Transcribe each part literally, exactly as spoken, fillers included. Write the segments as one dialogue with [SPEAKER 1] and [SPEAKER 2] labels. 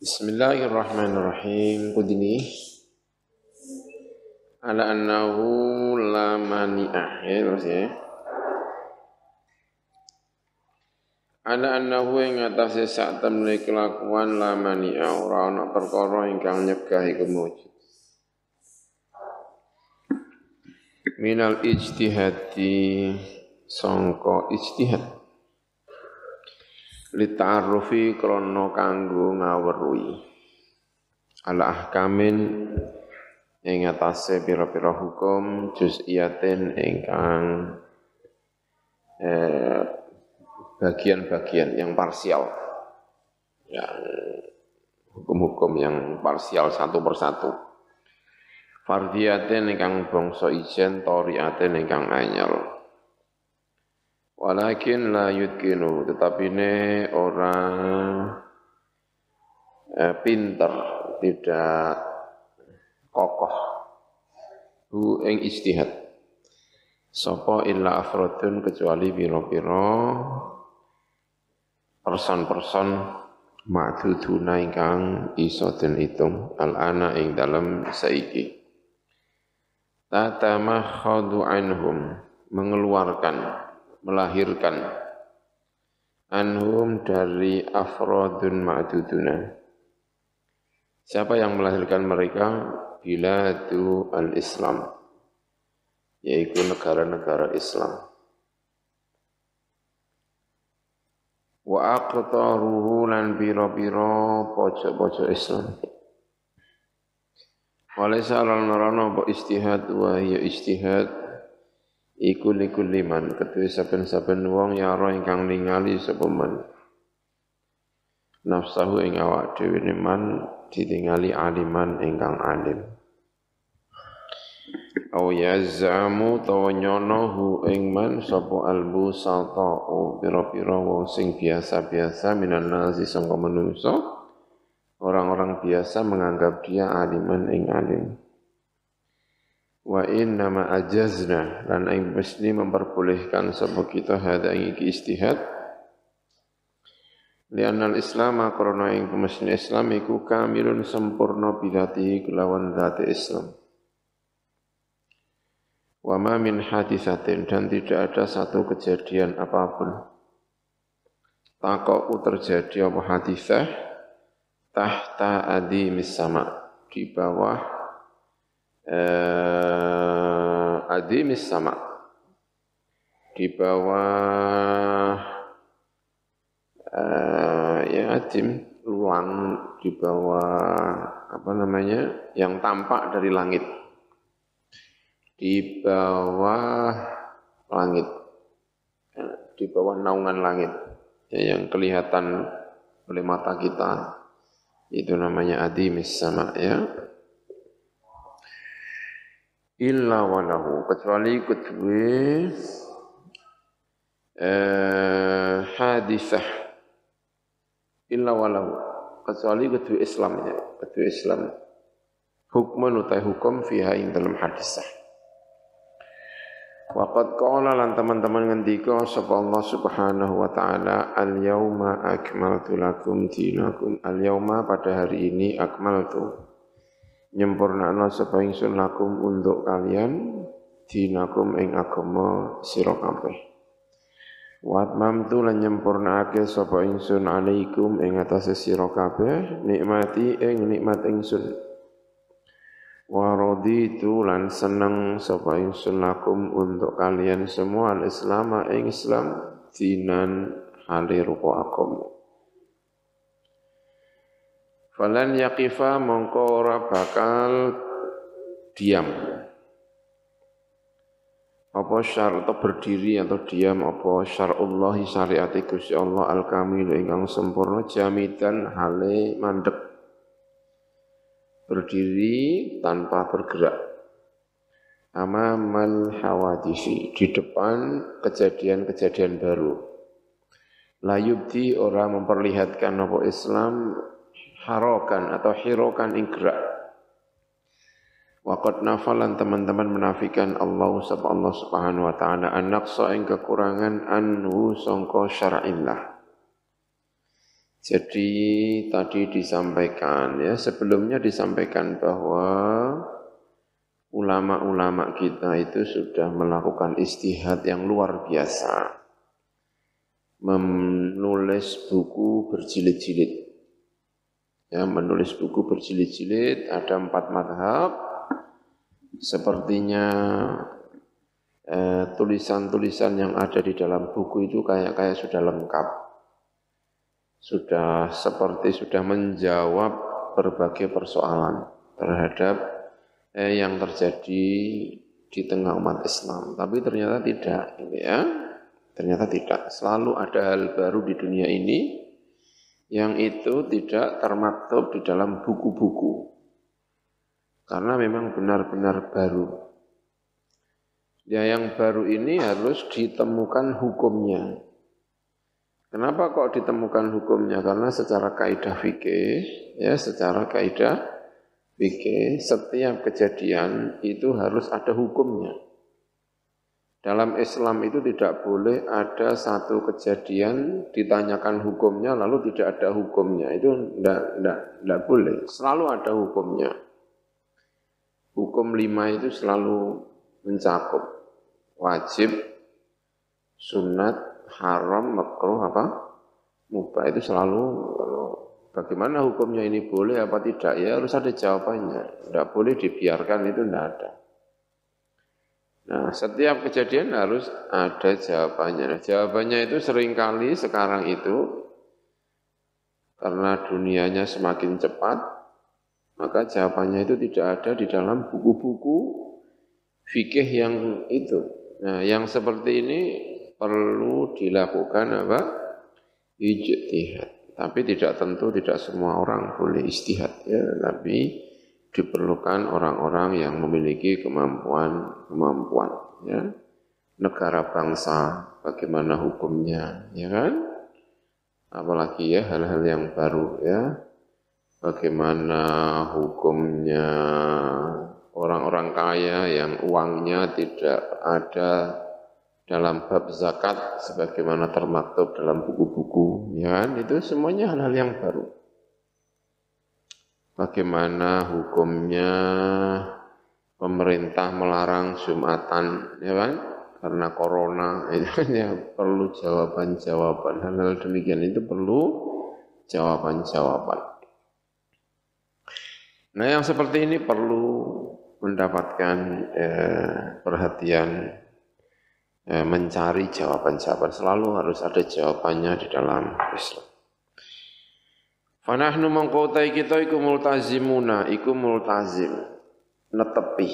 [SPEAKER 1] Bismillahirrahmanirrahim. Qudni ala annahu la mani'ah ya terus ya. Ala annahu ing atase sak temne kelakuan la mani'ah ora ana perkara ingkang nyegah iku mujud. Minal ijtihadi sangka ijtihad. Li ta'arrufi krana kanggo ngaweruhi ala ahkamin ing atase pira-pira hukum juz'iyatin ingkang eh, bagian-bagian yang parsial, yang hukum-hukum yang parsial satu persatu. Fardhiyatin ingkang bangsa ijen, toriatin ingkang anyar. Walakin la yudkinu, tetapi ini orang eh, pinter, tidak kokoh. Hu ing ijtihad. Sapa illa afrodun kecuali piro-piro person-person ma'duduna ingkang iso den itung al-ana ing dalem saiki. Tatamakhadu anhum, mengeluarkan melahirkan anhum dari afrodun ma'duduna. Siapa yang melahirkan mereka? Biladu al-Islam, yaitu negara-negara Islam. Wa aqtaruhu lan pira-pira pojok-pojok Islam. Walaysa al-narana ba ijtihad wa hiya ijtihad iku likul liman ketuwe saben-saben wong yara ingkang ningali sapa man nafsahu ing awak dhewe man ditingali aliman ingkang alim aw yazamu tawanyono ing man sapa albusata o pira-pira wong sing biasa-biasa minan nasi sangka manungsa orang-orang biasa menganggap dia aliman ing alim. Wa inna ma ajazna lan ing mesti memperbolehkan sapa kita hada ing iki ijtihad lianal islam karena ing mesti Islam iku kamilun sempurna bidati kelawan zat Islam. Wa ma min hadisatin dan tidak ada satu kejadian apapun taqau terjadi apa hadisah tahta adimis sama di bawah Uh, adimis sama di bawah uh, ya adim luang di bawah apa namanya yang tampak dari langit di bawah langit ya, di bawah naungan langit ya, yang kelihatan oleh mata kita itu namanya adimis sama ya. Illa walahu kecuali kedua eh, hadisah illa walahu kecuali kedua Islamnya kedua Islam hukman utai hukum fiha ing dalam hadisah. Waqad qala lan teman-teman ngendika sapa Allah Subhanahu wa taala al yauma akmaltu lakum dinakum al yauma pada hari ini akmaltu nyempurnakna sapa ingsun lakum untuk kalian dinakum ing agama sira kabeh. Wa atmamtu lan nyempurnakake sapa ingsun alaikum ing atase sira kabeh nikmati ing nikmat ingsun. Wa raditu lan seneng sapa ingsun lakum untuk kalian semua al-Islam ing Islam dinan hale rupa agama. Falan yaqifa mongko ora bakal diam. Apa syarat atau berdiri atau diam apa syar'ullah syariat Gusti Allah al-kamil ingkang sempurna jamidan hale mandek. Berdiri tanpa bergerak. Amamal hawadisi di depan kejadian-kejadian baru. La yubdi orang memperlihatkan apa Islam harokan atau hirokan ing gerak. Waqad nafalan teman-teman menafikan Allah sapa Allah Subhanahu wa taala an-naqsa ing kekurangan anhu sangka syar'illah. Jadi tadi disampaikan ya, sebelumnya disampaikan bahwa ulama-ulama kita itu sudah melakukan istihad yang luar biasa, menulis buku berjilid-jilid. Ya, menulis buku berjilid-jilid, ada empat madhab, sepertinya eh, tulisan-tulisan yang ada di dalam buku itu kayak kayak sudah lengkap. Sudah seperti sudah menjawab berbagai persoalan terhadap eh, yang terjadi di tengah umat Islam. Tapi ternyata tidak, gitu ya. Ternyata tidak. Selalu ada hal baru di dunia ini yang itu tidak termaktub di dalam buku-buku. Karena memang benar-benar baru. Ya, yang baru ini harus ditemukan hukumnya. Kenapa kok ditemukan hukumnya? Karena secara kaidah fikih, ya secara kaidah fikih, setiap kejadian itu harus ada hukumnya. Dalam Islam itu tidak boleh ada satu kejadian ditanyakan hukumnya lalu tidak ada hukumnya. Itu tidak, tidak, tidak boleh. Selalu ada hukumnya. Hukum lima itu selalu mencakup wajib, sunat, haram, makruh, apa? Mubah. Itu selalu, bagaimana hukumnya ini boleh apa tidak, ya harus ada jawabannya. Tidak boleh dibiarkan, itu tidak ada. Nah, setiap kejadian harus ada jawabannya. Nah, jawabannya itu seringkali sekarang itu, karena dunianya semakin cepat, maka jawabannya itu tidak ada di dalam buku-buku fikih yang itu. Nah, yang seperti ini perlu dilakukan apa? Ijtihad. Tapi tidak tentu tidak semua orang boleh istihad ya, tapi diperlukan orang-orang yang memiliki kemampuan-kemampuan ya. Negara bangsa bagaimana hukumnya ya kan? Apalagi ya hal-hal yang baru ya. Bagaimana hukumnya orang-orang kaya yang uangnya tidak ada dalam bab zakat sebagaimana termaktub dalam buku-buku, ya kan? Itu semuanya hal-hal yang baru. Bagaimana hukumnya pemerintah melarang Jumatan, ya kan? Karena corona, itu kan ya perlu jawaban-jawaban. Hal-hal demikian itu perlu jawaban-jawaban. Nah, yang seperti ini perlu mendapatkan eh, perhatian, eh, mencari jawaban-jawaban. Selalu harus ada jawabannya di dalam Islam. Fanahnu mengkotai kita iku multazimuna, iku multazim, netepi,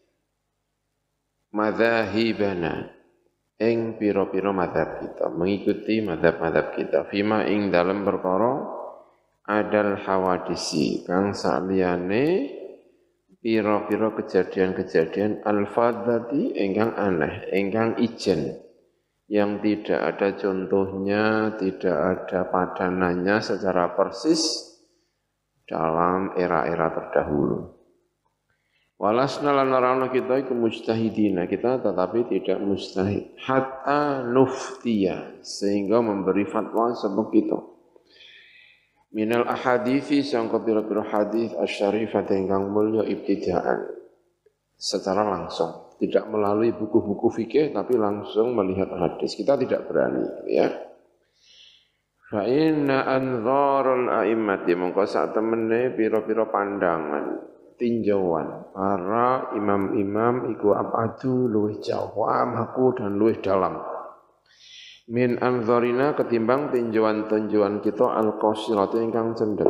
[SPEAKER 1] madzahibana, ing piro-piro madzhab kita, mengikuti madzhab-madzhab kita, fima ing dalam perkara adal hawadisi, kang saliyane piro-piro kejadian-kejadian al-fadzati ingkang aneh, ingkang ijen, yang tidak ada contohnya, tidak ada padanannya secara persis dalam era-era terdahulu. Walasna lan narana kita iku mujtahidina, kita tetapi tidak mujtahid hatta nuftiya, sehingga memberi fatwa sebab kita. Minal ahadithi sangka pira-pira hadis asyarifat ingkang mulya ibtidaan secara langsung, tidak melalui buku-buku fikih tapi langsung melihat hadis. Kita tidak berani ya. Fa inna anzarul a'immati mongko sak temene pira-pira pandangan tinjauan para imam-imam iku abadu luwih jauh amaku dan luwih dalam min anzarina ketimbang tinjauan-tinjauan kita al-qasiratu ingkang cendek.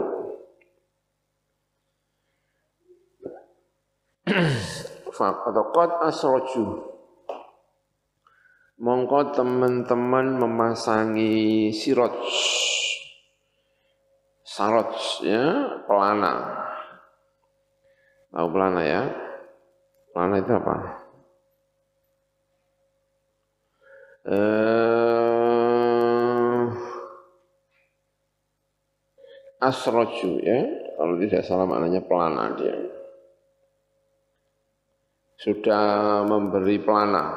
[SPEAKER 1] Faqad asraju mongko teman-teman memasangi siraj saraj ya, pelana. Tahu pelana ya? Pelana itu apa? Eh, asroju ya, kalau tidak salah maknanya pelana dia. Sudah memberi pelana.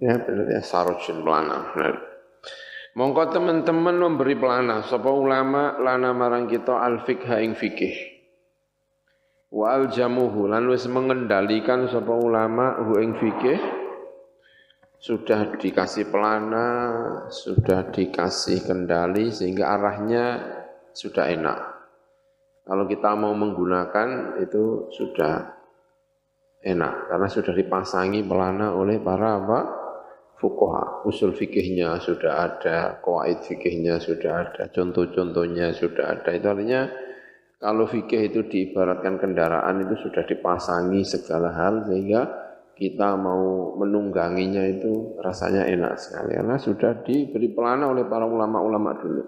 [SPEAKER 1] Ya benar ya, sarujun pelana. Benar. Mongko teman-teman memberi pelana sapa ulama lana marang kita al-fiqh ing fikih. Wa aljamuhu lan wis mengendalikan sapa ulama hu ing fikih. Sudah dikasih pelana, sudah dikasih kendali sehingga arahnya sudah enak. Kalau kita mau menggunakan itu sudah enak karena sudah dipasangi pelana oleh para apa? Fuqaha. Usul fikihnya sudah ada, qawaid fikihnya sudah ada, contoh-contohnya sudah ada. Itu artinya kalau fikih itu diibaratkan kendaraan itu sudah dipasangi segala hal sehingga kita mau menungganginya itu rasanya enak sekali karena sudah diberi pelana oleh para ulama-ulama dulu.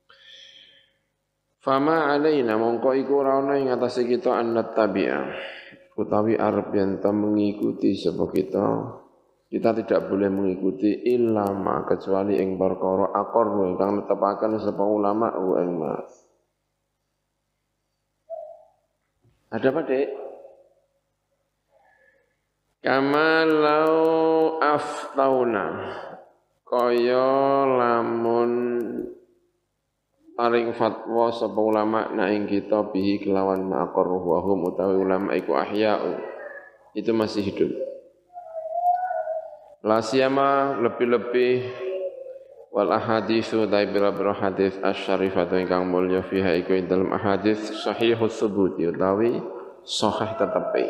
[SPEAKER 1] Fama alaina mongko iku ora ana ing atase kita annat tabi'ah. Utawi arep yen mengikuti sebab kita kita tidak boleh mengikuti ilama kecuali ing perkara akor ingkang netepaken sapa ulama wa ing mas. Ada apa, Dek? Kama lau aftauna kaya lamun paring fatwa sapa ulama na ing kita bihi kelawan ma'aqar wa hum utawi ulama iku ahya'u itu masih hidup. La siyama lebih-lebih wal ahaditsu daibira hadis asy-syarifatu ingkang mulya fiha iku ing dalem ahadits sahihus subuti utawi sahih tetepi.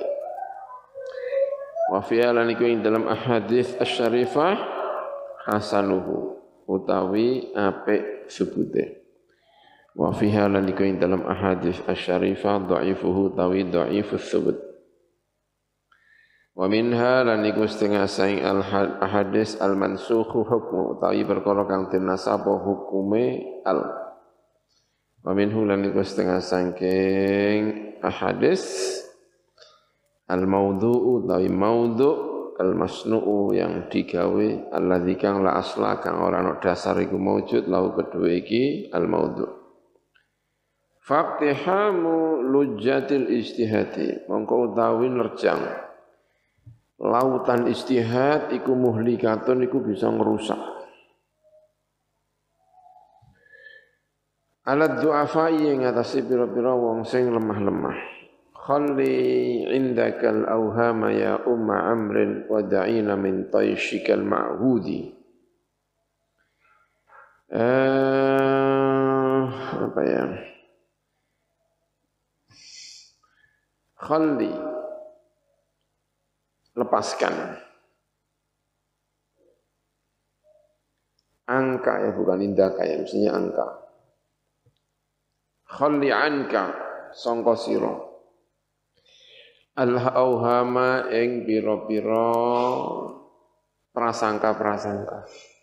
[SPEAKER 1] Wa fiha lan iku ing dalem ahadits asy-syarifah hasanuhu utawi apik subute. Wa fiha lan iku ing dalam ahadits asy-syarifah dhaifuhu tawi dhaifus subut. Wa minha lan iku setengah saing al ahadits al mansukhu hukmu tawi perkara kang dinasaba hukume al. Wa minhu lan iku setengah saking ahadits al maudhu'u tawi maudhu' al masnu'u yang digawe alladzi kang la asla kang ora ana dasar iku maujud lau kedue iki al maudhu'. Faktihamu lujatil istihadi mongko utawi nerjang lautan istihad iku muhlikatun iku bisa ngerusak alat du'afai yang atasi pira-pira wong sing lemah-lemah khalli indakal awhama ya umma amrin wa da'ina min tayshikal ma'hudi eh, apa ya khalli lepaskan angka ya bukan indaka ya mestinya angka khalli anka sangka sira al-auhama ing pira-pira prasangka-prasangka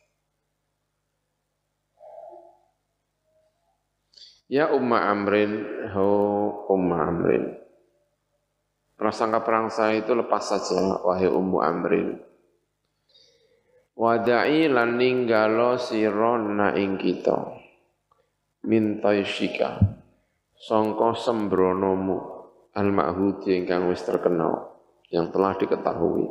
[SPEAKER 1] ya umma amrin ho umma amrin prasangka prangsa itu lepas saja wahai ummu amrin. Wada'i lan ninggalo sira na ing kita. Mintai syika. Sangka sembronomu al-ma'hudi ingkang wis terkenal yang telah diketahui.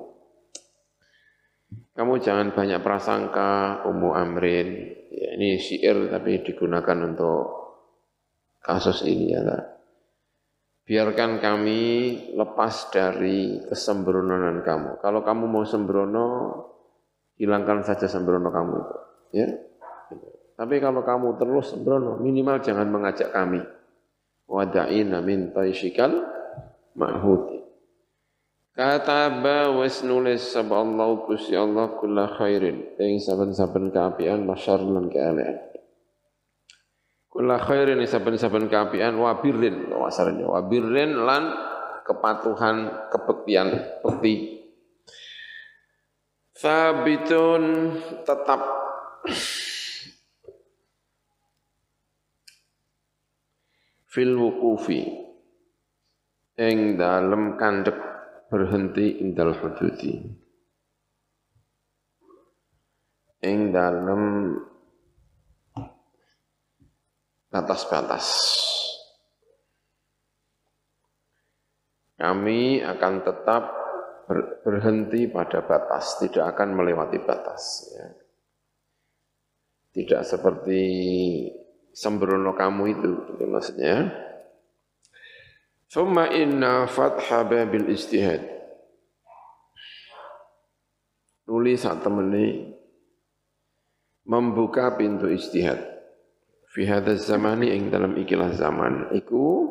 [SPEAKER 1] Kamu jangan banyak prasangka ummu amrin. Ya, ini syair tapi digunakan untuk kasus ini ya. Biarkan kami lepas dari kesembronoan kamu. Kalau kamu mau sembrono, hilangkan saja sembrono kamu itu. Ya. Tapi kalau kamu terus sembrono, minimal jangan mengajak kami. Wada'ina min tayshikal ma'hudi. Kataba wis nulis sapa Allah Gusti Allah kula khairin. Ing saben-saben kaapian masyar lan keelekan. Kula khairin saben-saben kaapian wa birrin wasarnya wa birrin lan kepatuhan kebektian bekti sabitun tetap fil wuqufi ing dalem kandhek berhenti indal hududi ing dalem batas-batas. Kami akan tetap ber, berhenti pada batas, tidak akan melewati batas. Ya. Tidak seperti sembrono kamu itu, itu maksudnya. Thumma inna fatha babil istihad. Nulis sak temeni membuka pintu istihad. Fi hadzal zamani ing dalam ikilah zaman iku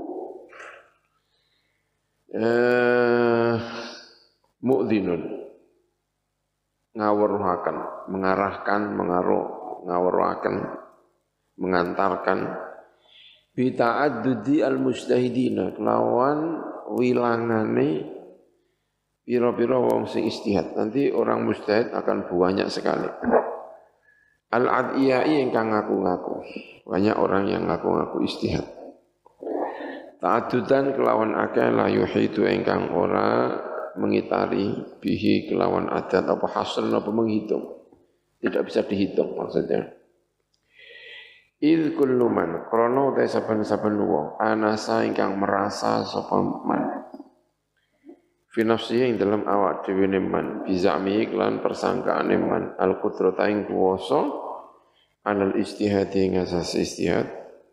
[SPEAKER 1] eh mu'dzinun ngawruhaken, mengarahkan, mengaruh, ngawruhaken, mengantarkan bi ta'addudi al-mujtahidina kelawan wilangane pira-pira wong sing istihad. Nanti orang mujtahid akan banyak sekali. Al-adiyai ingkang ngaku-ngaku. Banyak orang yang ngaku-ngaku istihad. Ta'adudan kelawan akeh la yuhidu ingkang ora mengitari bihi kelawan adat apa hasil apa menghitung. Tidak bisa dihitung maksudnya. Idh kullu man krana te saben-saben wong anasa ingkang merasa sapa man. Fi nafsihi ing dalam awak dhewe man bizami lan persangkaane man al-qudrata ing kuwasa alal istihadi ngasas istihad.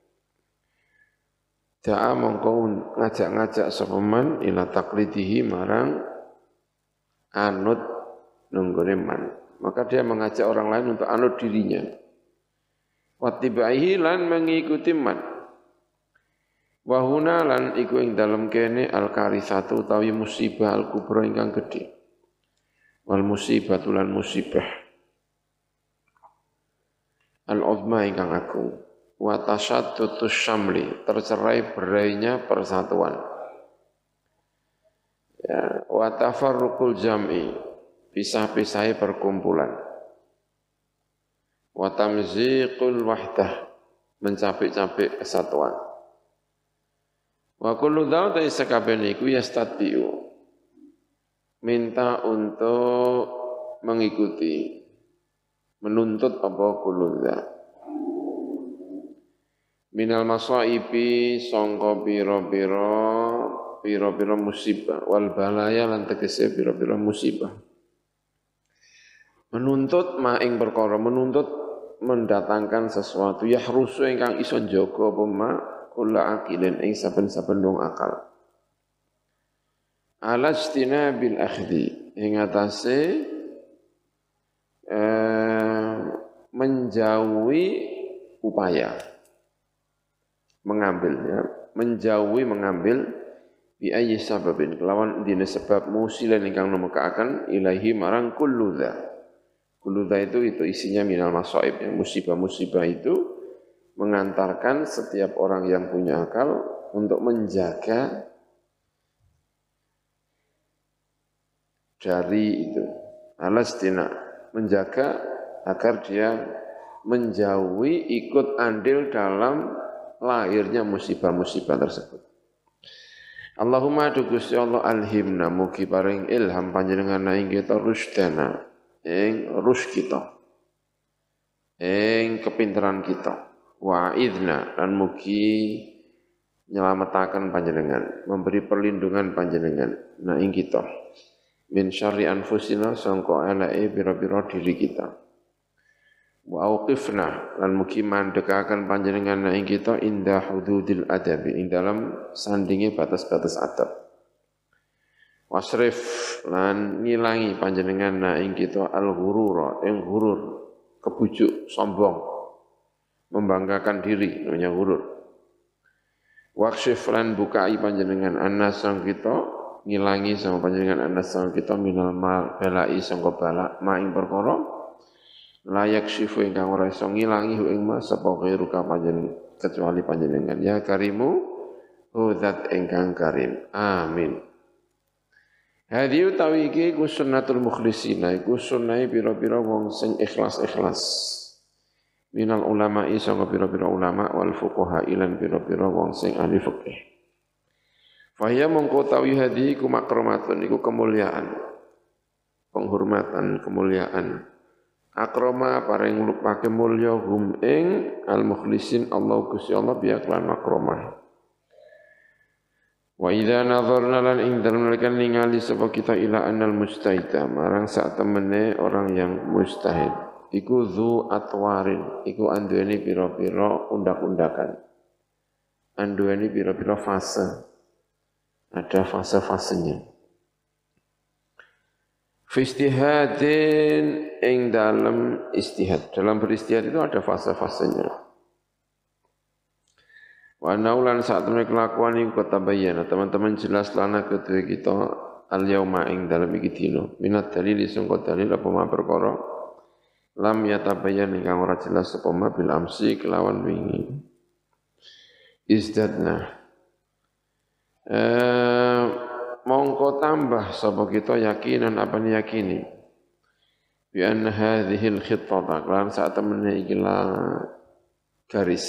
[SPEAKER 1] Da'a mongko ngajak-ngajak sapa man ila taqlidihi marang anut nunggone man. Maka dia mengajak orang lain untuk anut dirinya. Wattibaihi lan mengikuti man. Wahuna lan iku ing dalem kene al-karitsatu utawi musibah al-kubra ingkang gedhe. Wal musibatu lan musibah al-uzma ingkang agung. Wa tasyaddutus syamli, tercerai berainya persatuan. Ya, wa tafarruqul jam'i, pisah-pisahnya perkumpulan. Wa tamziqul wahdah, mencapik-capik kesatuan. Wa kullu dzauta sakabene iku yastati'u, minta untuk mengikuti, menuntut apa kullu dzat. Minal masaibi sangka pira-pira pira-pira musibah wal balaya lan tegese pira-pira musibah. Menuntut ma ing perkara, menuntut mendatangkan sesuatu yahrusu ingkang iso njaga apa ma kula akilin ing saben-saben wong akal. Alastina bil akhdhi ing atase eh, menjauhi upaya mengambilnya, menjauhi mengambil bi ayyi sababin kelawan dine sebab musilan ingkang nemekaaken ilahi marang kullu dza. Kullu dza itu itu isinya minal masaib, yang musibah-musibah itu mengantarkan setiap orang yang punya akal untuk menjaga dari itu. Alastina, menjaga agar dia menjauhi ikut andil dalam lahirnya musibah-musibah tersebut. Allahumma du Gusti Allah alhimna mugi paring ilham panjenengan ing kita rusdana ing rus kita ing kepinteran kita wa idna lan mugi nyelametaken panjenengan memberi perlindungan panjenengan na ing kita min syarri anfusina sangka eleke pira-pira diri kita. Wa auqifna lan mugi mandhekaken panjenengan ing kita indah hududil adab ing dalam sandinge batas-batas adab. Wasrif lan ngilangi panjenengan ing kita al-ghurura ing ghurur, kebujuk, sombong, membanggakan diri namanya ghurur. Wakshif lan bukai panjenengan annas sang kita ngilangi sama panjenengan annas sang kita minal mal belai sangka balak ma ing perkara layak syifu ingkang ora iso ngilangi ing mas sapa ghairuka panjenengan kecuali panjenengan ya karimu hudzat ingkang karim amin. Hadi utawi iki ku sunnatul mukhlisina iku sunnahe pira-pira wong sing ikhlas-ikhlas minal ulama isa pira-pira ulama wal fuqaha ilan pira-pira wong sing ahli fikih. Fahya mongko tawi hadi ku makromatun iku kemuliaan penghormatan kemuliaan akrama paring lupake mulya hum ing al mukhlisin Allah Gusti Allah biya kelan makromah Wa idza nadharna lan ing dalem nalikan ningali sapa kita ila annal mustahida marang sak temene orang yang mustahid iku zu atwarin iku anduweni pira-pira undak-undakan anduweni pira-pira fase ada fase-fasenya fi istihadin ing dalam istihad dalam beristihad itu ada fase-fasenya. Wa naulan saat mereka kelakuan iku katabayana teman-teman jelas lana kedua kita al yauma ing dalam iki dina minat dalil sangka dalil apa ma perkara lam yatabayyan ingkang ora jelas apa ma bil amsi kelawan wingi izdadna eh mongko tambah sapa kita yakinan apa yakini bi anna hadhihi al khittata lan saat temene iki garis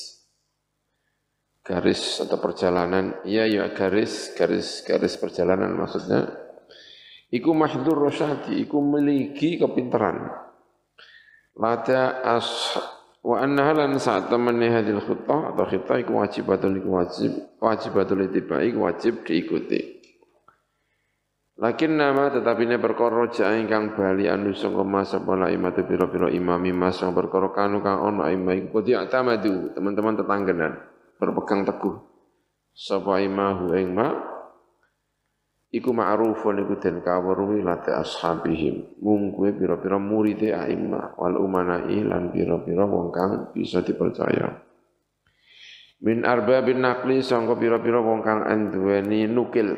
[SPEAKER 1] garis atau perjalanan, iya ya garis, garis, garis perjalanan maksudnya. Iku mahdur rosyati, iku memiliki kepintaran. Lada as wa anna halan saat temannya hadil khutbah atau khutbah iku wajibatun iku wajib, wajibatul itibai iku wajib diikuti. Lakin nama tetapi ini perkara ja'a ingkang bali anu sangka masa pala imatu pira-pira imami mas yang perkara kanu kang ono imam iku kodi atamadu teman-teman tetanggenan. Berpegang teguh sapa imahu ing ma iku ma'rufun iku den kawruhi late ashabihim mung kuwe pira-pira muride aimah wal umanai lan pira-pira wong kang bisa dipercaya min arbabin naqli sangka pira-pira wong kang anduweni nukil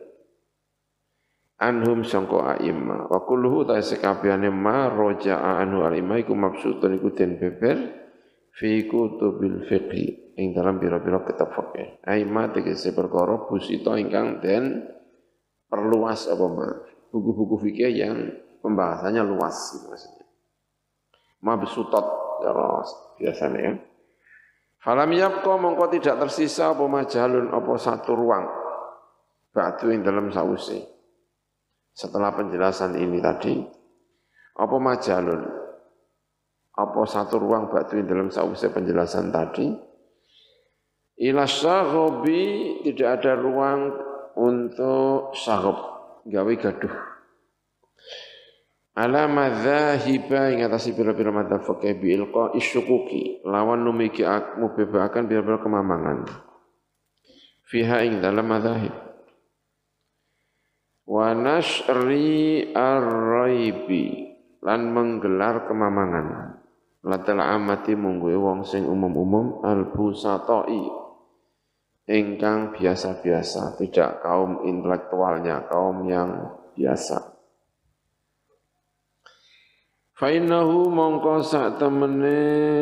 [SPEAKER 1] anhum sangka aimah wa kulluhu ta sekabehane ma roja'a anhu aimah iku maksudun iku den beber fi kutubil fiqhi ing dalam biro-biro kitab fikih. Aima tegese perkara busita ingkang den perluas apa ma buku-buku fikih yang pembahasannya luas gitu maksudnya. Ma besutot cara biasanya ya. Falam yabqa mongko tidak tersisa apa majalun apa satu ruang ba'du ing dalam sause. Setelah penjelasan ini tadi apa majalun apa satu ruang ba'du ing dalam sause penjelasan tadi ila syaghobi tidak ada ruang untuk syaghob gawe gaduh ala madzahiba ing atase pira-pira madzhab fikih bi ilqa isyukuki lawan numiki mubebakan pira-pira kemamangan fiha ing dalam madzhab wa nashri ar-raibi lan menggelar kemamangan latal amati mungguhe wong sing umum-umum al-busatai ingkang biasa-biasa, tidak kaum intelektualnya, kaum yang biasa. Fa innahu mongko sak temene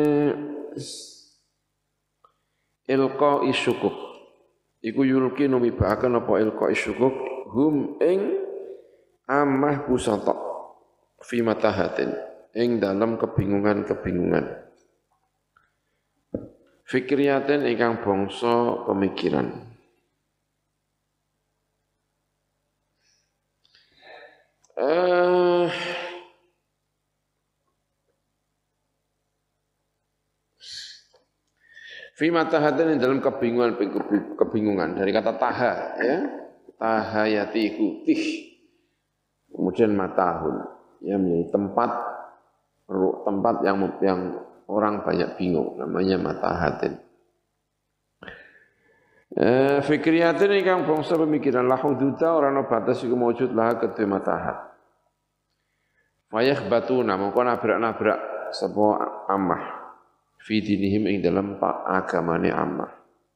[SPEAKER 1] ilqa isyukuk. Iku yulki numibaken apa ilqa isyukuk hum ing amah busata fi matahatin ing dalam kebingungan-kebingungan. Fikriyatin ingkang bangsa pemikiran. Eh, fi matahatin dalam kebingungan kebingungan dari kata taha ya. Tahayati tih. Kemudian matahun ya menjadi tempat tempat yang yang orang banyak bingung, namanya matahatin. Eh, fikriyatin ingkang bangsa pemikiran la hududa ora ana batas iku maujud lah kedue matahat. Fayah batuna mongko nabrak-nabrak sapa amah fi dinihim ing dalam agamane amah.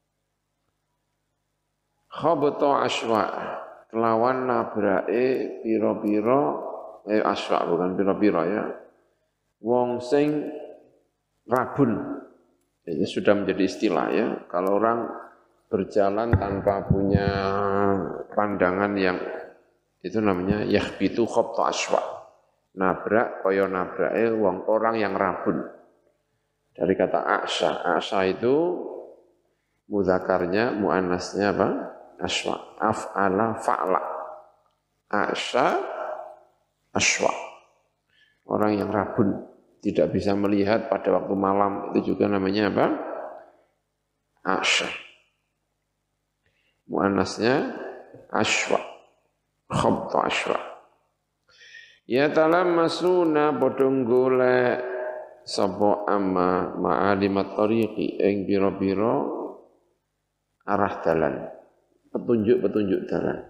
[SPEAKER 1] Khabata aswa kelawan nabrake pira-pira eh aswa bukan pira-pira ya. Wong sing rabun, ini sudah menjadi istilah ya. Kalau orang berjalan tanpa punya pandangan yang itu namanya yahbitu khabta aswa. Nabrak kaya nabrake wong orang yang rabun. Dari kata asya, asya itu mudzakarnya, muannasnya apa? Aswa. Af'ala fa'la. Asya aswa. Orang yang rabun. Tidak bisa melihat pada waktu malam, itu juga namanya apa? Asya. muannasnya Ashwa, khabta Ashwa. Ya talammasuna padha golek sapa amma ma'alimat tariqi ing pira-pira arah dalan, petunjuk-petunjuk dalan.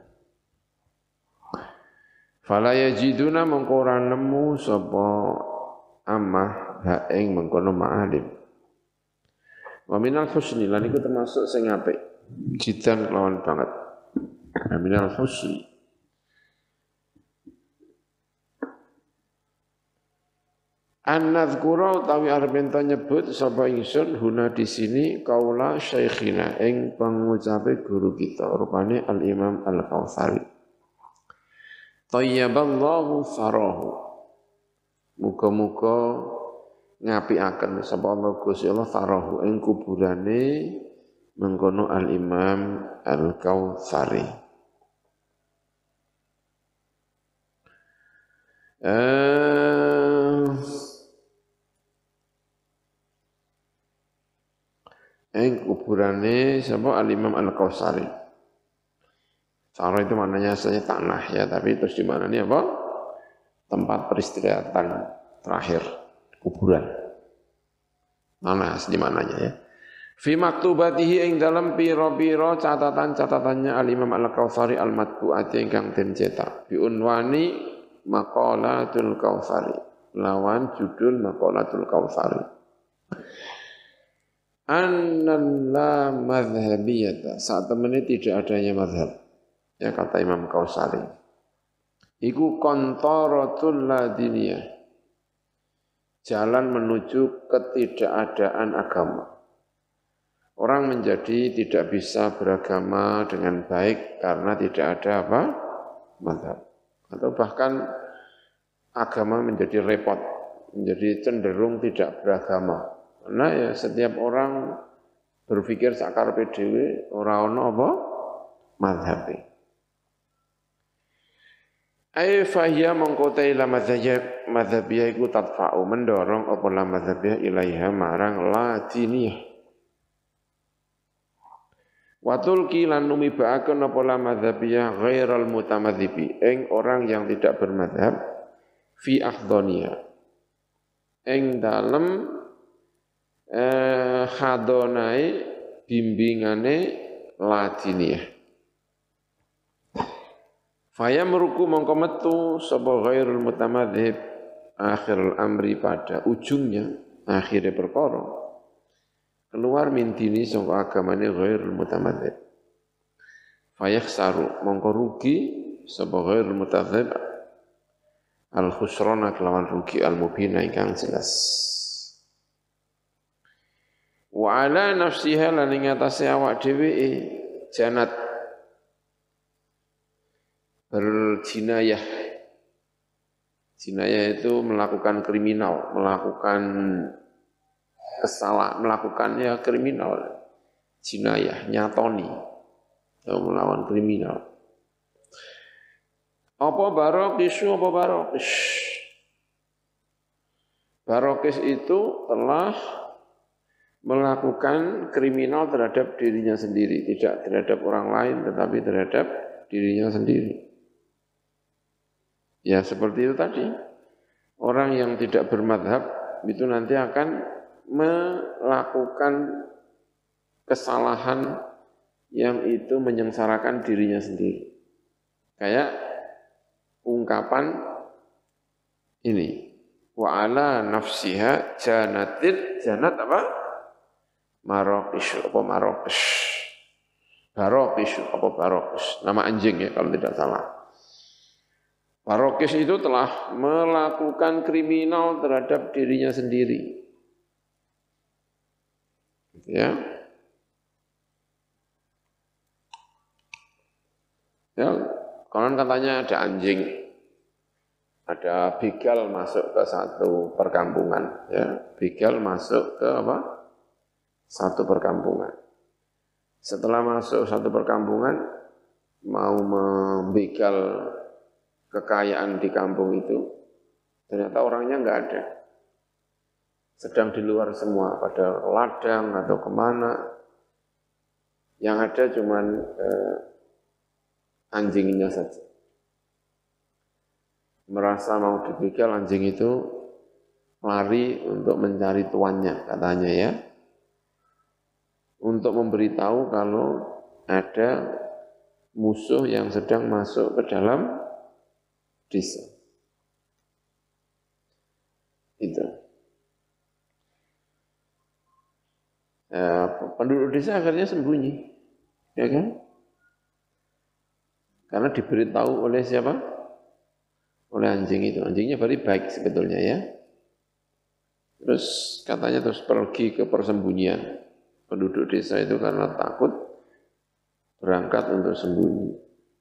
[SPEAKER 1] Fala yajiduna mengko ora nemu sapa amah ha ing mengkono ma'alim. Wa minal husni lan iku termasuk sing apik. Jidan lawan banget. Wa minal husni An-nadhkura utawi arep ento nyebut sapa ingsun huna di sini kaula syekhina ing pangucape guru kita rupane Al-Imam Al-Kautsari. Thayyaballahu farahu. Muga-muga ngapiaken sapa Allah Gusti Allah farahu ing kuburane mengkono Al-Imam Al-Kautsari. Eh Eng kuburane sapa Al-Imam Al-Kautsari. Sarah itu maknanya asalnya tanah ya, tapi terus di mana ini apa? Tempat peristirahatan terakhir, kuburan. Tanah asli maknanya ya. Fi maktubatihi ing dalam pira-pira catatan-catatannya Al-Imam Al-Kautsari al-matbu'ati ingkang den cetak. Bi unwani Maqalatul Kautsari. Lawan judul Maqalatul Kautsari. Annan la madhhabiyata, saat temennya tidak adanya madhab, ya kata Imam Kautsari. Iku kontorotul ladiniyah, jalan menuju ketidakadaan agama. Orang menjadi tidak bisa beragama dengan baik karena tidak ada apa? Madhab. Atau bahkan agama menjadi repot, menjadi cenderung tidak beragama. Karena ya setiap orang berpikir sakarepe dhewe ora ana apa mazhabe. Ai fahiya mengkota ila mazhab mazhabiyah iku tadfa'u mendorong apa la mazhabiyah ilaiha marang ladiniyah. Wa tulqi lan numibaaken apa la mazhabiyah ghairal mutamadhibi ing orang yang tidak bermadzhab fi akhdhaniyah. Ing dalem Eh, khadonai bimbingane ladiniyah. Faya meruku mongko metu sapa ghairul mutamadzhib akhirul amri pada ujungnya akhirnya perkara keluar min dini sangka agamane ghairul mutamadzhib. Fayakhsaru mongko rugi sapa ghairul mutamadzhib al khusrana kelawan rugi al mubina ingkang jelas. Wa ala nafsiha lan ing atase awak dhewe janat berjinayah. Jinayah itu melakukan kriminal, melakukan kesalahan, melakukan ya kriminal. Jinayah nyatoni atau melawan kriminal. Apa barokis apa barokis? Barokis itu telah melakukan kriminal terhadap dirinya sendiri, tidak terhadap orang lain, tetapi terhadap dirinya sendiri. Ya seperti itu tadi, orang yang tidak bermadhab itu nanti akan melakukan kesalahan yang itu menyengsarakan dirinya sendiri. Kayak ungkapan ini, wa ala nafsiha janatin, janat apa? Marokis, apa marokis? Barokis, apa barokis? Nama anjing ya kalau tidak salah. Barokis itu telah melakukan kriminal terhadap dirinya sendiri. Ya. Ya, konon katanya ada anjing, ada begal masuk ke satu perkampungan. Ya, begal masuk ke apa? Satu perkampungan. Setelah masuk satu perkampungan, mau membegal kekayaan di kampung itu, ternyata orangnya enggak ada. Sedang di luar semua, pada ladang atau kemana. Yang ada cuman eh, anjingnya saja. Merasa mau dibegal, anjing itu lari untuk mencari tuannya, katanya ya. Untuk memberitahu kalau ada musuh yang sedang masuk ke dalam desa. Itu. Ya, penduduk desa akhirnya sembunyi, ya kan? Karena diberitahu oleh siapa? Oleh anjing itu. Anjingnya very baik sebetulnya ya. Terus katanya terus pergi ke persembunyian. Penduduk desa itu karena takut berangkat untuk sembunyi.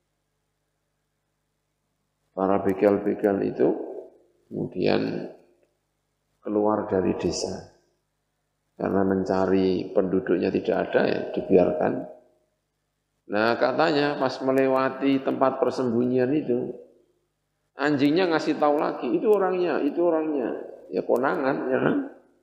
[SPEAKER 1] Para begal-begal itu kemudian keluar dari desa. Karena mencari penduduknya tidak ada, ya dibiarkan. Nah katanya pas melewati tempat persembunyian itu, anjingnya ngasih tahu lagi, itu orangnya, itu orangnya. Ya konangan, ya kan?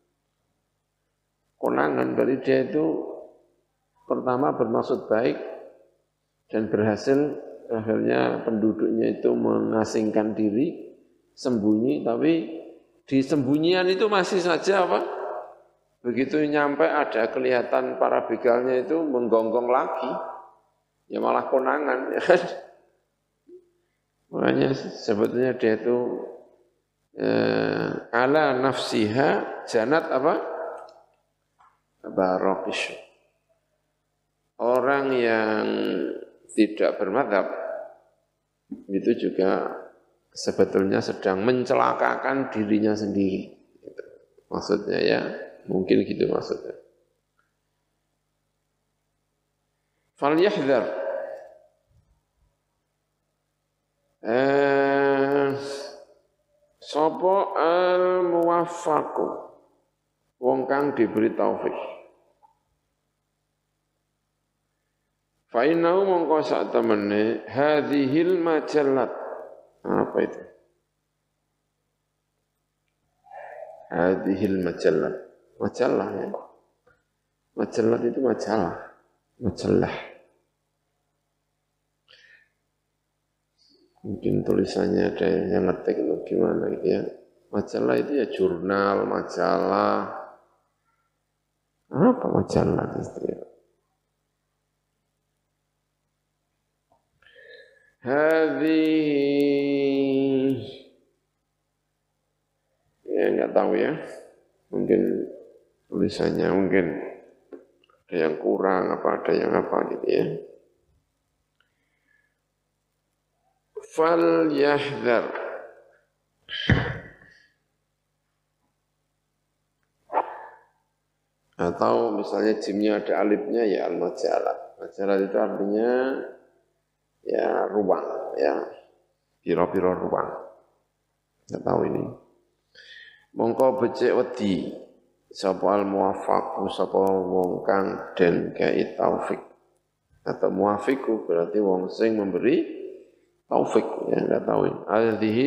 [SPEAKER 1] Konangan, berarti dia itu pertama bermaksud baik dan berhasil akhirnya penduduknya itu mengasingkan diri, sembunyi, tapi di sembunyian itu masih saja apa? Begitu nyampe ada kelihatan para begalnya itu menggonggong lagi, ya malah konangan, ya kan? Makanya sebetulnya dia itu eh, ala nafsiha janat apa? Barokish. Orang yang tidak bermadhab itu juga sebetulnya sedang mencelakakan dirinya sendiri. Maksudnya ya, mungkin gitu maksudnya. Falyahdhar. Eh, sapa al-muwaffaqu wong kang diberi taufik. Fa innahu mongko sak temene hadhil majallat. Apa itu? Hadhil majallat. Majalah ya. Majallat itu majalah. Majalah. Mungkin tulisannya ada yang ngetik itu gimana gitu ya. Majalah itu ya jurnal, majalah. Apa majalah itu ya? Hadih, ya nggak tahu ya, mungkin tulisannya mungkin ada yang kurang, apa ada yang apa gitu ya. Fal yahdhar, atau misalnya jimnya ada alifnya ya al-majalah. Majalah itu artinya ya ruang, ya piro-piro ruang. Nggak tahu ini. Mongko becik wedi sapa al-muwaffaq, sapa wong kang den kai taufik. Atau muwafiqu berarti wong sing memberi taufik, ya nggak tahu ini. Hadhihi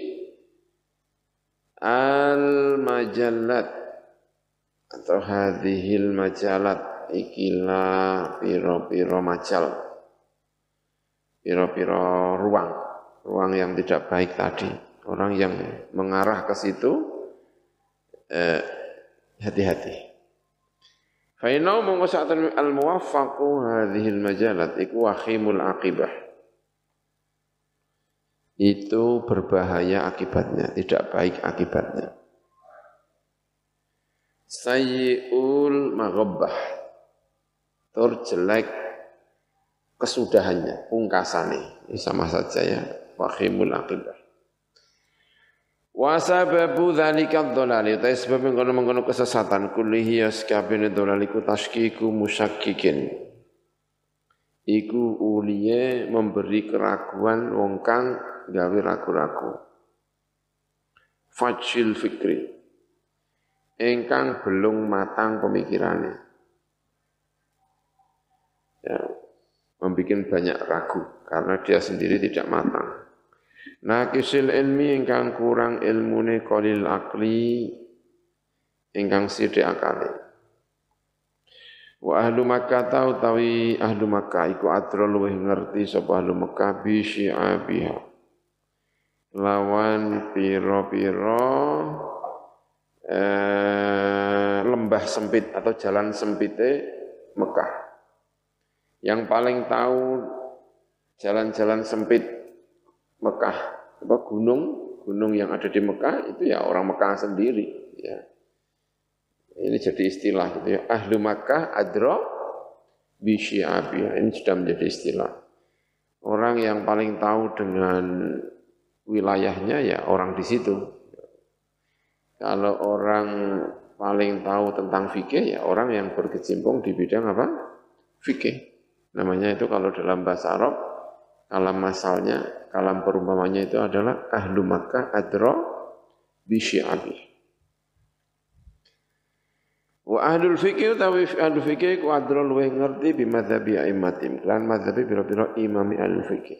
[SPEAKER 1] al-majallat atau hadhil majalat ikilah piro-piro majal. Piro-piro ruang, ruang yang tidak baik tadi. Orang yang mengarah ke situ, eh, hati-hati. Fa'inau mengusahkan al-muwaffaqu hadhil majalat, iku wakhimul aqibah. Itu berbahaya akibatnya, tidak baik akibatnya. Sayyi'ul maghabbah, tur jelek kesudahannya, pungkasane, ini sama saja ya, wakhimul aqibah. Wa sababu dzalika dhalali, ta sebab mengkono-mengkono kesesatan kullihi yaskabine dhalaliku tashkiku musyakkikin. Iku uliye memberi keraguan wong kang gawe ragu-ragu. Fajil fikri, engkang belum matang pemikirannya. Ya, membuat banyak ragu karena dia sendiri tidak matang. Naqisil ilmi ingkang kurang ilmune qalil akli ingkang sithik akale. Wa ahlu Makkah tau tawi ahlu Makkah iku adra luwih ngerti sapa ahlu Makkah bi syi'abiha lawan piro-piro eh, lembah sempit atau jalan sempite Mekah. Yang paling tahu jalan-jalan sempit Mekah, apa gunung, gunung yang ada di Mekah itu ya orang Mekah sendiri ya. Ini jadi istilah gitu ya. Ahlu Makkah adra bi syi'abiha. Ini sudah menjadi istilah. Orang yang paling tahu dengan wilayahnya ya orang di situ. Kalau orang paling tahu tentang fikih ya orang yang berkecimpung di bidang apa? Fikih. Namanya itu kalau dalam bahasa Arab, kalam masalnya, kalam perumpamannya itu adalah ahlu Makkah adra bi syi'abiha. Wa ahlul fikih utawi ahlul fikih ku adra luwih ngerti bi madzhabi a'immatim lan madzhabi pira-pira imami ahlul fikih.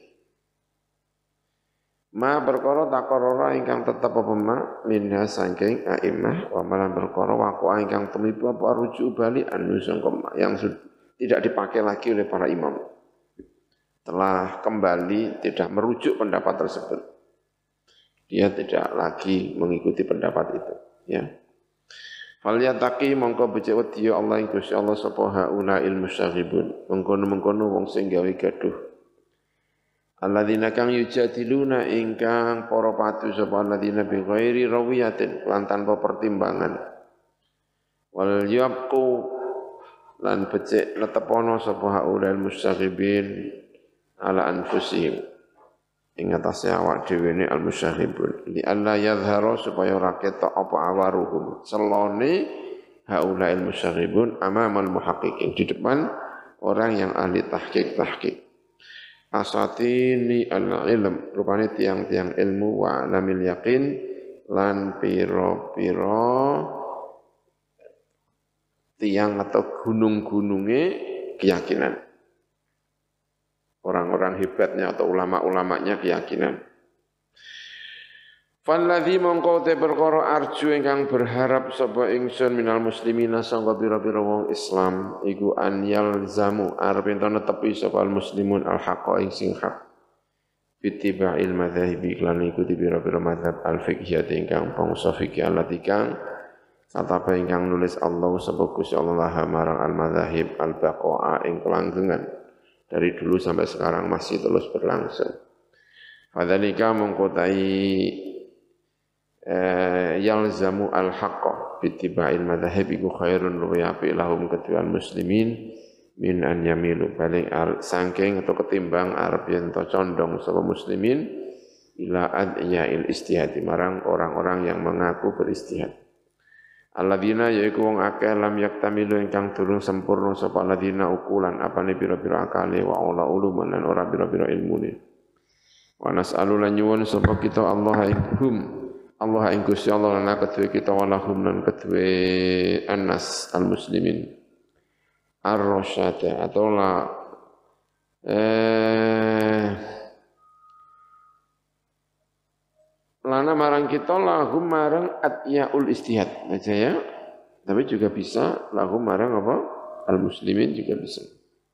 [SPEAKER 1] Ma perkara takarrara ingkang tetep apa ma minha saking a'immah wa malan perkara waqa'a ingkang tumiba apa rujuk bali anu sangka yang tidak dipakai lagi oleh para imam. Telah kembali tidak merujuk pendapat tersebut. Dia tidak lagi mengikuti pendapat itu, ya. Falyataqi mongko becik wedi Allah ing Gusti Allah sapa haula ilmu syaribun mengkono-mengkono wong sing gawe gaduh alladzina kang yujadiluna ingkang para patu sapa alladzina bi ghairi rawiyatin lan tanpa pertimbangan wal yaqu lan becik netepono sapa haula ilmu syaribin ala anfusihim ing atase awak dhewe ne al-musyahibun li alla yadhharu supaya ora ketok apa awaruhum selone haula al-musyahibun amamal muhaqqiqin di depan orang yang ahli tahqiq tahqiq asatini al-ilm rupane tiang-tiang ilmu wa alamil yaqin lan piro-piro tiang atau gunung-gununge keyakinan. Orang-orang hebatnya atau ulama-ulamanya keyakinan. Falladzi mongko te perkara arju ingkang berharap sapa ingsun minal muslimina sangga pira-pira wong Islam iku an yalzamu arep ento netepi sapa al muslimun al haqqa ing sing hak bitiba'il madzahibi lan ikuti pira-pira mazhab al fiqhiyah ingkang bangsa fikih allati kang katapa ingkang nulis Allah sapa Gusti Allah marang al madzahib al baqa'a ing kelanggengan dari dulu sampai sekarang masih terus berlangsung. Fadzalika mengkotai eh, yalzamu al-haqqa bitiba'il madzhab iku khairun luwih apik lahum kedua muslimin min an yamilu balik saking atau ketimbang arep yen to condong sapa muslimin ila adiya'il istihad marang orang-orang yang mengaku beristihad. Alladzina yaiku wong akeh lam yaktamilu ingkang durung sempurna sapa alladzina ukulan apane pira-pira akale wa ula uluman lan ora pira-pira ilmune. Wa nas'alu lan nyuwun sapa kita Allah ing Allah ing Gusti Allah lan kedue kita walahum lan kedue annas al-muslimin ar-rasyada atau la eh lana marang kita lahum marang atyaul istihad aja ya. Tapi juga bisa lahum marang apa? Al-muslimin juga bisa.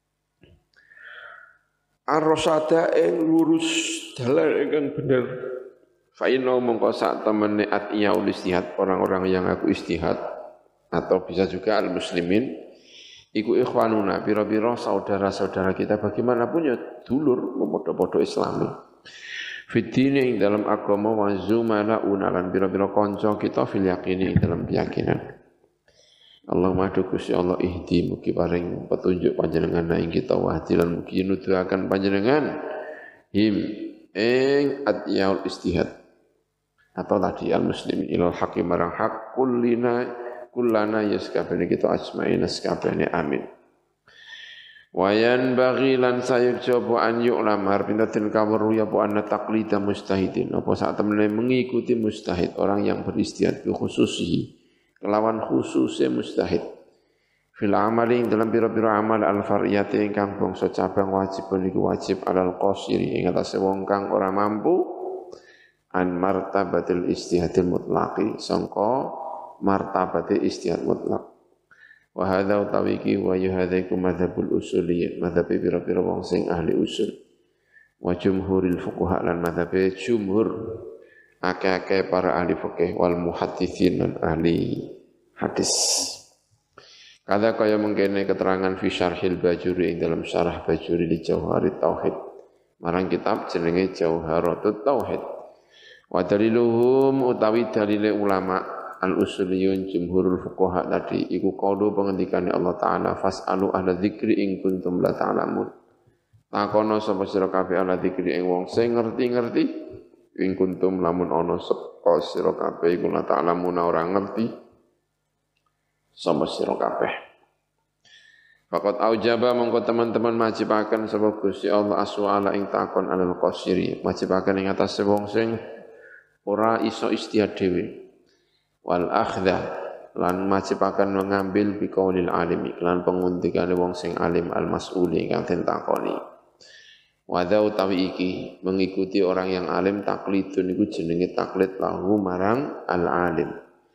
[SPEAKER 1] Ar-rasyada ing lurus dalan ingkang bener. Fa inna mongko sak temene atyaul istihad orang-orang yang aku istihad atau bisa juga al-muslimin iku ikhwanuna pira-pira saudara-saudara kita bagaimanapun ya dulur padha-padha Islami. Fitini ing dalam agama wa zumala unalan bira-bira kanca kita fil yaqini dalam keyakinan. Allahumma adu Gusti Allah ihdi mugi paring petunjuk panjenengan ing kita wa hadilan mugi nuduhaken panjenengan him ing atyaul istihad atau tadi al muslimin ilal haqqi marang hak kullina kullana yaskabene kita asma'ina sakabene amin. Wayan bagilan sayuk coba an yu'lam harbinatin kawaru ya bu anna taqlida mustahidin apa saat temene mengikuti mustahid orang yang beristihad bi khususihi kelawan khususnya mustahid fil amali dalam pira-pira amal al fariyati ingkang bangsa cabang wajib niku wajib alal qasiri ing atase wong kang ora mampu an martabatil istihadil mutlaqi sangka martabate istihad mutlak Wa hadza utawi iki wa yuhadzaiku madzhabul usuliyyin, madzhabe pira-pira wong sing ahli usul. Wa jumhuril fuqaha lan madzhabe jumhur akeh-akeh para ahli fikih wal muhadditsin lan ahli hadis. Kada kaya mengkene keterangan fi syarhil Bajuri ing dalam syarah Bajuri li Jauharit Tauhid. Marang kitab jenenge Jauharatut Tauhid. Wa daliluhum utawi dalile ulama al-usuliyun jumhurul fuqaha tadi iku qaulu pengendikane Allah taala fasalu ahla dzikri ing kuntum la ta'lamun. Takono sapa sira kabeh ahla dzikri ing wong sing ngerti-ngerti ing kuntum lamun ana sapa sira kabeh iku la ta'lamun ora ngerti sama sira kabeh. Faqat aujaba mongko teman-teman majibaken sapa Gusti Allah aswala ing takon alal qasiri, majibaken ing atas wong sing ora iso istihad dhewe. Wal akhdha lan majibaken mengambil biqaulil alim lan penguntikane wong sing alim al mas'uli kang den takoni. Wa dza utawi iki mengikuti orang yang alim taklidun iku jenenge taklid lahu marang al alim.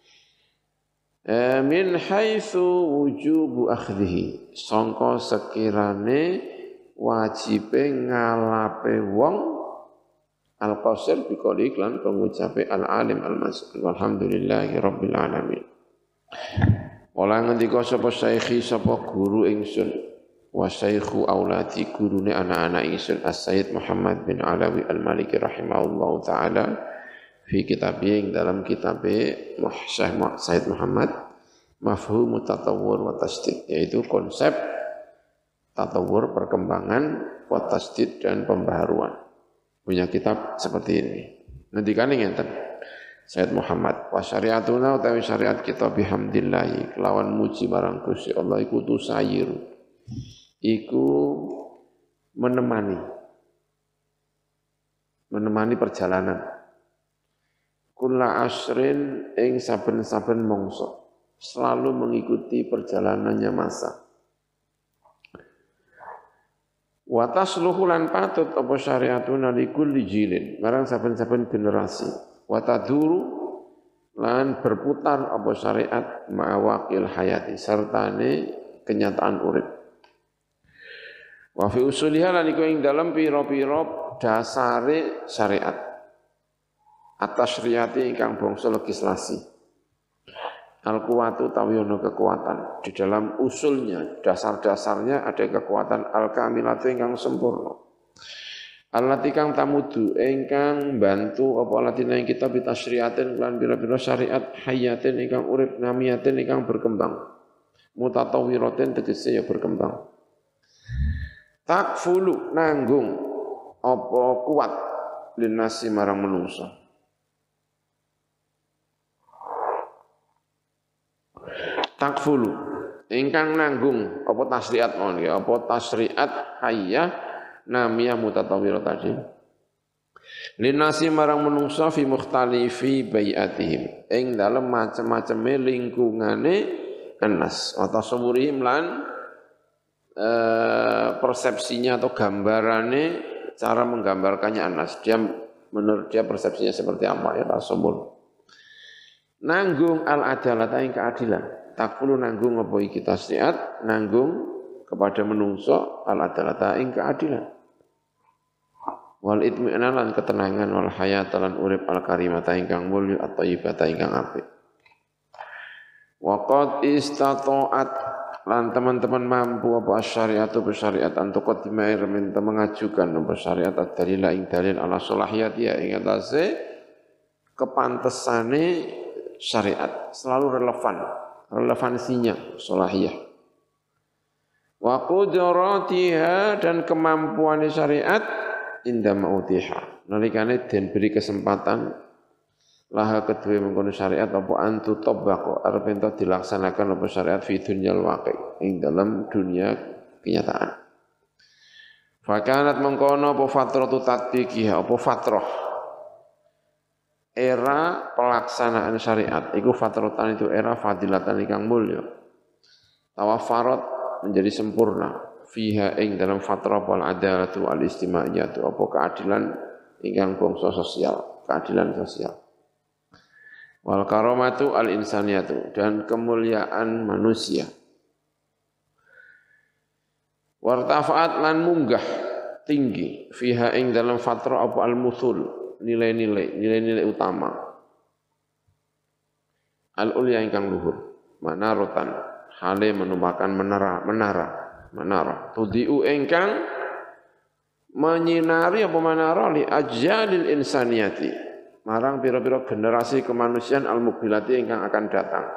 [SPEAKER 1] Min haitsu wujubu akhdhihi sangka sekirane wajibe ngalape wong al-qasir biqauli lan pengucape al-alim al-mas'ul walhamdulillahi rabbil alamin. Ola ngendika sapa syaikhi sapa guru ingsun wa syaikhu auladi gurune anak-anak ingsun As-Sayyid Muhammad bin Alawi Al-Maliki rahimahullahu taala fi kitabi dalam kitab Syekh Said Muhammad Mafhum Tatawwur wa Tasdid, yaitu konsep tatawur perkembangan wa tasdid dan pembaharuan. Punya kitab seperti ini. Nanti kan ngenten Said Muhammad wa syariatuna utawi syariat kita bihamdillah kelawan muji marang Gusti Allah iku tusayir iku menemani menemani perjalanan kula asrin ing saben-saben mangsa selalu mengikuti perjalanannya masa. Wa tasluhu lan patut apa syariatuna li kulli jilin marang saben-saben generasi. Wa taduru lan berputar apa syariat ma'awaqil hayati sertane kenyataan urip. Wa fi usuliha lan iku ing dalem pira-pira dasare syariat. Atas syariati ingkang bangsa legislasi. Al-quwatu tawiyono kekuatan. Di dalam usulnya, dasar-dasarnya ada kekuatan al-kamilatu ingkang sempurna. Allati kang tamudu ingkang bantu apa latina ing kita bitasyriatin lan pira-pira syariat hayatin ingkang urip namiyatin ingkang berkembang. Mutatawwiratin tegese ya berkembang. Takfulu nanggung apa kuat linasi marang manungsa. Takfulu ingkang nanggung apa tasriat mon ya apa tasriat hayyah namiyah mutatawwirah tadi linasi marang menungsa fi mukhtalifi bai'atihim ing dalem macam-macame lingkungane anas atau sumurihim lan e, persepsinya atau gambarane cara menggambarkannya anas dia menurut dia persepsinya seperti apa ya tasawur nanggung al-adalah ing keadilan. Takfulu nanggung apa iki tasriat, nanggung kepada menungso al-adalata ing keadilan. Wal itmi'nan lan ketenangan wal hayata lan urip al-karimata ingkang mulya at-thayyibata ingkang apik. Wa qad istata'at lan teman-teman mampu apa syariatu bersyariat antuk qadimai minta mengajukan apa syariat ad-dalila ing dalil ala salahiyati ing atase kepantesane syariat selalu relevan. Relevansinya salahiyah wa qudratiha dan kemampuan syariat inda ma'utiha nalikane den beri kesempatan laha kedue mengkono syariat apa antu tabaqo arep ento dilaksanakan apa syariat fi dunyal waqi ing dalam dunia kenyataan fakanat mengkono apa fatratu tatbiqiha apa fatrah era pelaksanaan syariat iku fatratan itu era fadilatan ingkang mulya tawafarat menjadi sempurna fiha ing dalam fatrah wal adalatu al istimaiyatu apa keadilan ingkang bangsa sosial keadilan sosial wal karamatu al insaniyatu dan kemuliaan manusia Wartafa'at lan munggah tinggi fiha ing dalam fatra apa al-muthul nilai-nilai nilai-nilai utama al-ulya ingkang luhur manarotan hale menumpakan menara menara menara tudiu ingkang menyinari apa menara li ajjalil insaniyati marang pira-pira generasi kemanusiaan al-muqbilati ingkang akan datang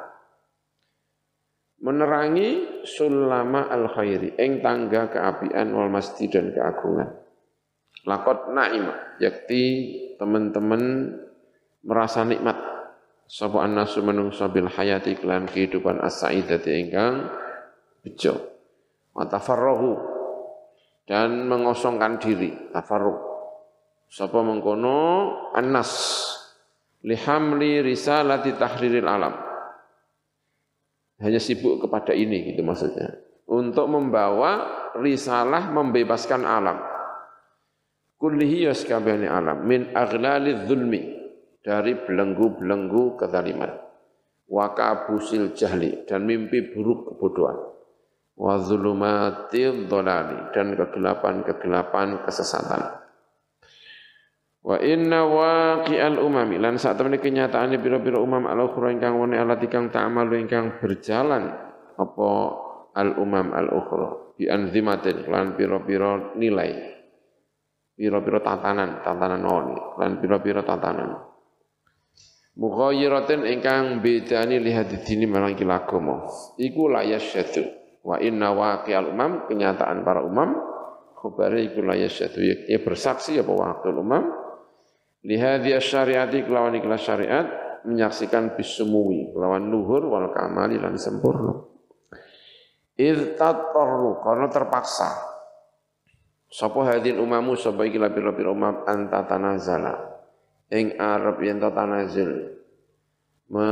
[SPEAKER 1] menerangi sulama al-khairi ing tangga keapian wal masjid dan keagungan. Laqad na'ima yakti teman-teman merasa nikmat sapa annasu manungsa bil hayati kelan kehidupan as-saidati ingkang bejo. Wa tafarruhu dan mengosongkan diri, tafarruh. Sapa mengkono annas lihamli risalati tahriril alam. Hanya sibuk kepada ini gitu maksudnya. Untuk membawa risalah membebaskan alam. Kullihi yaskabani alam min aghlaliz zulmi dari belenggu-belenggu kezaliman. Wa kabusil jahli dan mimpi buruk kebodohan. Wa zulumatil dhalali dan kegelapan-kegelapan kesesatan. Wa inna waqi'al umami lan sak temene kenyataane pira-pira umam al-ukhra ingkang wene alat ingkang ta'amalu ingkang berjalan apa al-umam al-ukhra bi anzimatin lan pira-pira nilai pira-pira tatanan tatanan woni lan pira-pira tatanan mughayyiratin ingkang bedani lihat dini marang agama iku la yasyadu wa inna waqi'al umam kenyataan para umam khabare iku la yasyadu ya bersaksi apa waqil umam lihadhi syariati kelawan ikhlas syariat menyaksikan bisumui kelawan luhur wal kamali lan sempurna. Idh tatarru karena terpaksa. Sapa hadin umamu sapa iki pira-pira umam anta tanazala ing arep yen tanazil me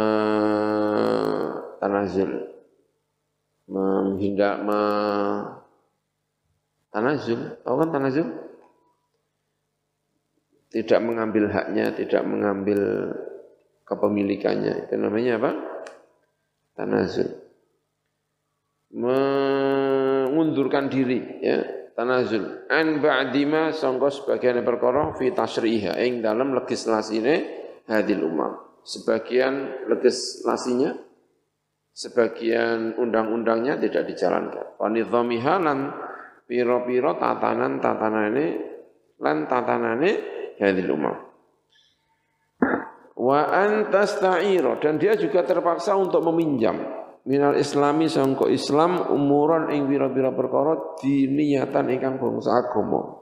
[SPEAKER 1] tanazil menghindak me tanazul, tahu kan tanazul? Tidak mengambil haknya, tidak mengambil kepemilikannya. Itu namanya apa? Tanazul. Mengundurkan diri, ya, tanazul. An ba'dima sangka sebagian perkara fi tasriha ing dalam legislasine hadil umam. Sebagian legislasinya, sebagian undang-undangnya tidak dijalankan. Wa nizamiha lan pira-pira tatanan-tatanane lan tatanane hadil umam. Wa antasta'ira dan dia juga terpaksa untuk meminjam minal islami sangko Islam umuran ing pira-pira perkara diniyatan ingkang bangsa agama.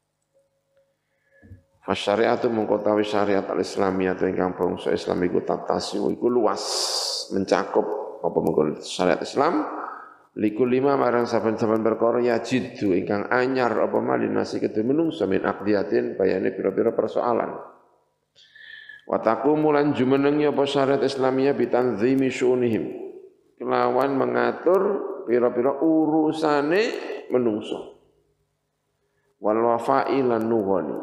[SPEAKER 1] Fa syariatu mengkotawi syariat al-islamiyah ingkang bangsa Islam iku tatasi iku luas mencakup apa mengko syariat Islam liku lima marang saben-saben perkara ya jiddu ingkang anyar apa malinasi kedhe menungso min aqdiyatin bayane pira-pira persoalan. Wa taqumu lan jumenengi apa syariat Islamiyah bitanzimi syu'unihim kelawan mengatur pira-pira urusane menungso. Wal wafa'i lan nughani.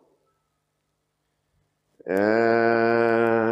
[SPEAKER 1] Eh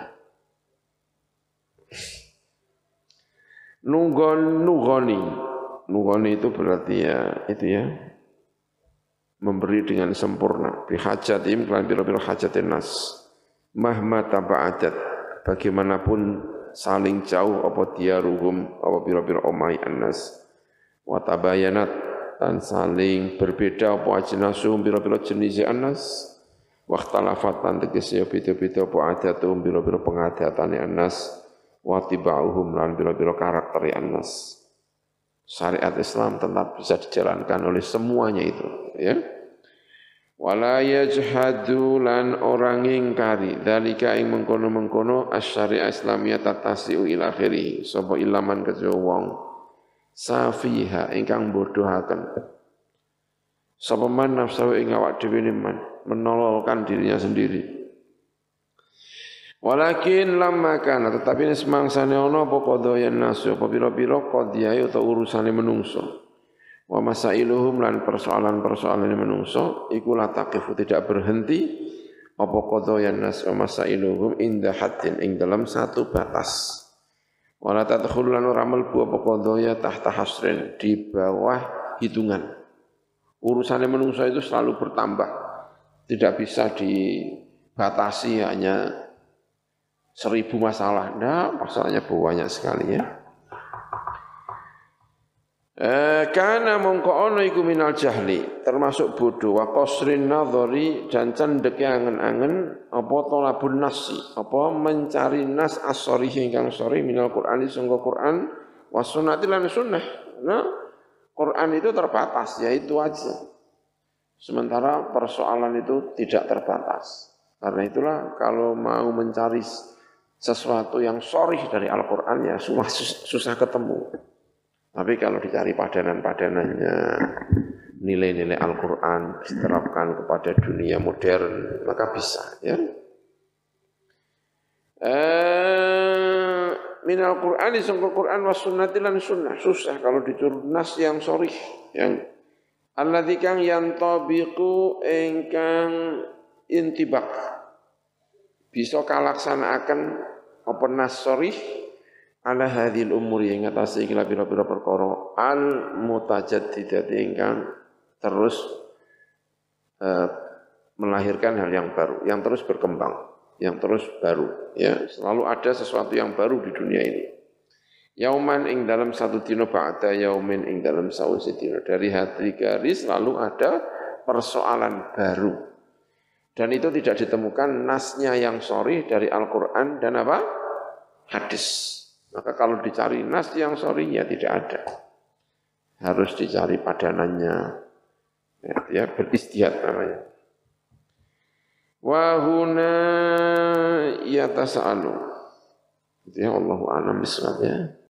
[SPEAKER 1] Nunggon nugoni, nugoni itu berarti ya itu ya memberi dengan sempurna. Bihajatim kelan pira-pira hajatin nas. Mahma taba'adat bagaimanapun saling jauh apa diaruhum apa pira-pira omai annas. Wa tabayanat dan saling berbeda apa ajnasum pira-pira jenis annas. Wa ikhtalafat lan tegese beda-beda apa adatum pira-pira pengadatane annas. Wa tibauhum lan biro-biro karakter annas. Syariat Islam tetap bisa dijalankan oleh semuanya itu, ya. Wala yajhadu lan orang ingkari dzalika ing mengkono-mengkono asy-syariah Islamiyah tatasiu ila akhiri sapa ilaman kejawa wong safiha ingkang bodohaken. Sapa man nafsu ing awak dhewe man menololkan dirinya sendiri. Walakin lamma kana tetapi semangsane ana apa qadhayan nasu apa pira-pira qadhiyah utawa urusane menungso. Wa masailuhum lan persoalan-persoalan menungso iku la taqifu tidak berhenti apa qadhayan nas wa masailuhum inda haddin ing dalam satu batas. Wala tadkhulu lan ora mlebu apa qadhaya tahta hasrin di bawah hitungan. Urusannya manusia itu selalu bertambah. Tidak bisa dibatasi hanya seribu masalah. Nah, masalahnya banyak sekali ya. Eh, karena mongko ono iku minal jahli, termasuk bodoh wa qasrin nadhari dan cendeke angen-angen apa talabun nasi, apa mencari nas as-sharih ingkang sharih minal Qur'an sangga Qur'an wa sunnati lan sunnah. Nah, Quran itu terbatas, ya itu aja. Sementara persoalan itu tidak terbatas. Karena itulah kalau mau mencari sesuatu yang sharih dari Al-Qur'an ya susah, susah ketemu. Tapi kalau dicari padanan-padanannya, nilai-nilai Al-Quran diterapkan kepada dunia modern, maka bisa. Ya. Eh, min Al-Quran, disangka Quran, was sunnati lan sunnah. Susah kalau dicuri nas yang sorih. Yang alladzi kang yantabiqu ingkang intibak. Bisa kalaksanaaken apa nas sorih, ala hadhil umur yang ngatasi ikila pira-pira perkara al mutajaddidati ingkang terus uh, melahirkan hal yang baru, yang terus berkembang, yang terus baru, ya selalu ada sesuatu yang baru di dunia ini. Yauman ing dalam satu dino ba'da yaumin ing dalam sausi dino, dari hari ke hari selalu ada persoalan baru, dan itu tidak ditemukan nasnya yang sharih dari Al-Quran dan apa? Hadis. Maka kalau dicari nas yang sorry ya tidak ada. Harus dicari padanannya. Ya, ya beristihad namanya. Wa huna yatasa'alu. Itu ya Allahu a'lam bishawab ya.